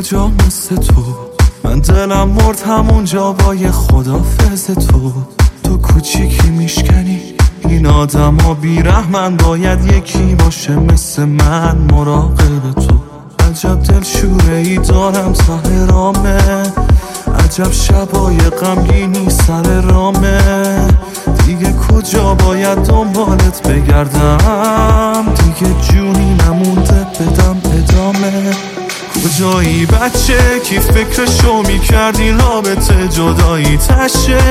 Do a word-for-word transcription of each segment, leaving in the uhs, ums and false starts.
کجا مثل تو؟ من دلم مرد همونجا با یه خدافظ تو. تو کوچیکی میشکنی این آدم ها بیرحمن، باید یکی باشه مثل من مراقب تو. عجب دلشوره ای دارم ته رامه، عجب شبای غمگینی سر رامه. دیگه کجا باید دنبالت بگردم؟ دیگه جونی نمونده بدم ادامه. کجایی بچه کی فکرشو میکردی رابطه جدایی تشه؟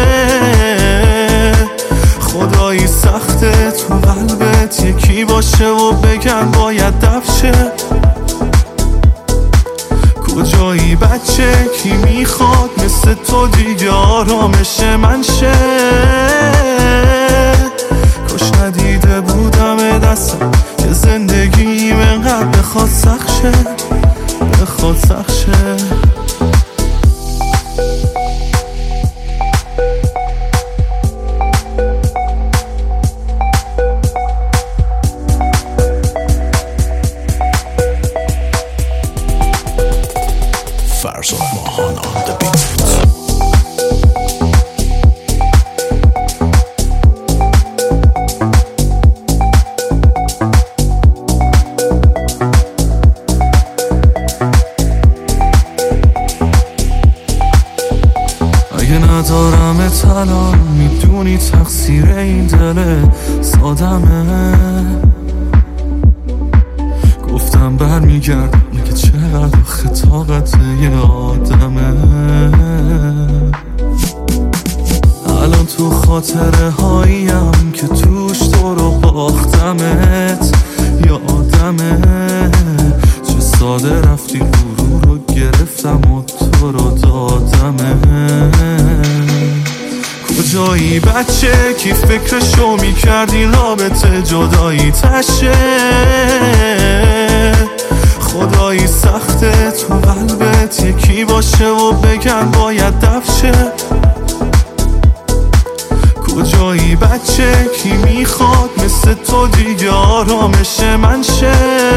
خدایی سخته تو قلبت یکی باشه و بگن باید دفشه. کجایی بچه کی میخواد مثل تو دیگه آرامش من شه؟ کاش ندیده بودم دستم که زندگیم انقدر بخواد سخت شه، بخواد سخت شه. Farzoq Mohan on the beat. اگه ندارم الان میدونی تقصیر این دل سادمه. گفتم برمیگردم میگه چقدر خطاقت یه آدمه. الان تو خاطره هاییم که توش تو رو باختمت یادمه. چه ساده رفتی غرور رو گرفتم و تو رو دادمه. کجایی بچه کی فکرشو میکردی رابطه جدایی تشه؟ خدایی سخته تو قلبت یکی باشه و بگن باید دفشه. کجایی بچه کی میخواد مثل تو دیگه آرامش من شه؟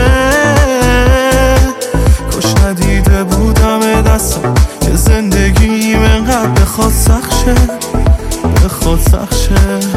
کاش ندیده بودم دستم که زندگیم انقدر بخواد سخت شه، بخواد سخت شه.